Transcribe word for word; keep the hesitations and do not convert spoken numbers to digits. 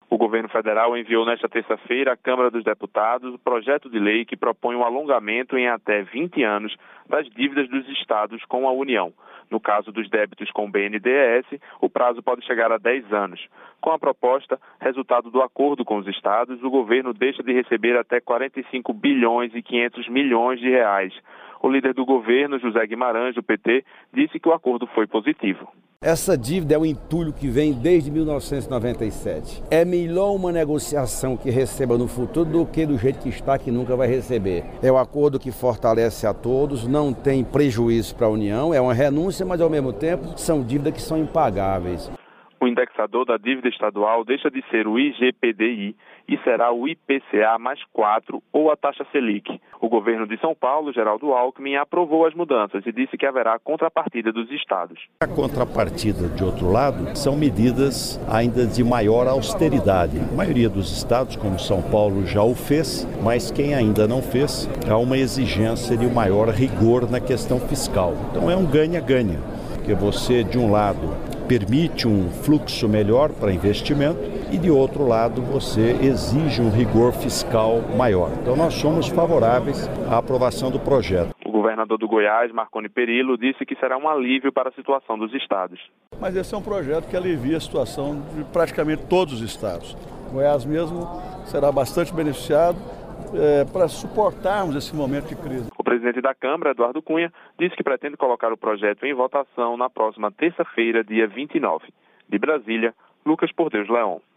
O governo federal enviou nesta terça-feira à Câmara dos Deputados o projeto de lei que propõe um alongamento em até vinte anos das dívidas dos estados com a União. No caso dos débitos com o B N D E S, o prazo pode chegar a dez anos. Com a proposta, resultado do acordo com os estados, o governo deixa de receber até quarenta e cinco bilhões e quinhentos milhões de reais. O líder do governo, José Guimarães, do P T, disse que o acordo foi positivo. Essa dívida é um entulho que vem desde mil novecentos e noventa e sete. É melhor uma negociação que receba no futuro do que do jeito que está, que nunca vai receber. É um acordo que fortalece a todos, não tem prejuízo para a União, é uma renúncia, mas ao mesmo tempo são dívidas que são impagáveis. O indexador da dívida estadual deixa de ser o I G P D I e será o I P C A mais quatro ou a taxa Selic. O governo de São Paulo, Geraldo Alckmin, aprovou as mudanças e disse que haverá contrapartida dos estados. A contrapartida, de outro lado, são medidas ainda de maior austeridade. A maioria dos estados, como São Paulo, já o fez, mas quem ainda não fez, há uma exigência de maior rigor na questão fiscal. Então é um ganha-ganha, porque você, de um lado, permite um fluxo melhor para investimento e, de outro lado, você exige um rigor fiscal maior. Então, nós somos favoráveis à aprovação do projeto. O governador do Goiás, Marconi Perillo, disse que será um alívio para a situação dos estados. Mas esse é um projeto que alivia a situação de praticamente todos os estados. O Goiás mesmo será bastante beneficiado é, para suportarmos esse momento de crise. O presidente da Câmara, Eduardo Cunha, disse que pretende colocar o projeto em votação na próxima terça-feira, dia vinte e nove. De Brasília, Lucas Por Deus Leão.